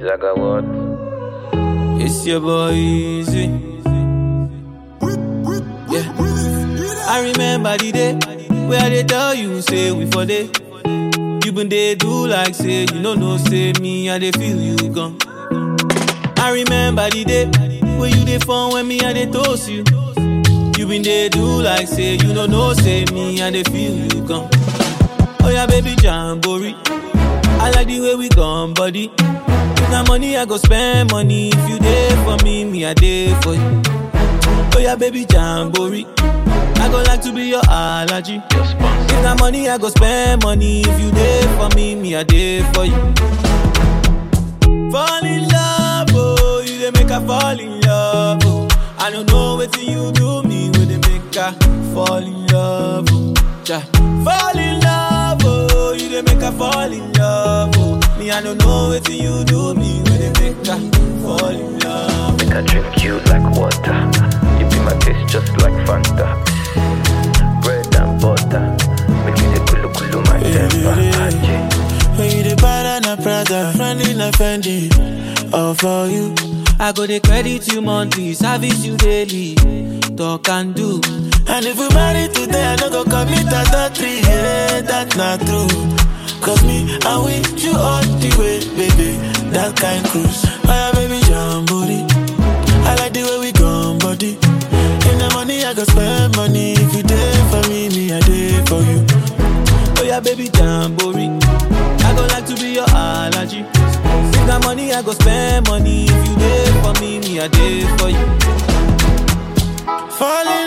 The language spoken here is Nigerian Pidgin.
Zaga what? It's your boy Easy. Yeah. I remember the day where they tell you say we for day. You been they do like say you no say me and they feel you gone. I remember the day where you dey phone when me and they toast you. You been they do like say you no say me and they feel you gone. Oh yeah, baby Jamboree. I like the way we gone, buddy. If na money, I go spend money. If you there for me, me I there for you. Oh yeah, baby Jamboree. I go like to be your allergy. If na money, I go spend money. If you there for me, me I there for you. Fall in love, oh, you dey make her fall in love, oh. I don't know what you do me, when they make her fall in love, oh. Ja. Fall in love, oh, you dey make her fall in love, oh. Me, I don't know what you do me, when they make her fall in love. Make I drink you like water. You be my taste just like Fanta. Bread and butter. Make me the kulu kulu my temper. When you the banana Prada, running a Fendi, all for you. I go the credit you monthly, service you daily, talk and do. And if we marry today, I don't go commit adultery, yeah, that's not true. Cause me, I with you all the way, baby, that kind cruise. Oh yeah, baby, Jamboree. I like the way we gone, buddy. In the money, I go spend money. If you there for me, me, I there for you. Oh yeah, baby Jamboree. I go like to be your allergy. If that money, I go spend money. If you there for me, me I there for you. Falling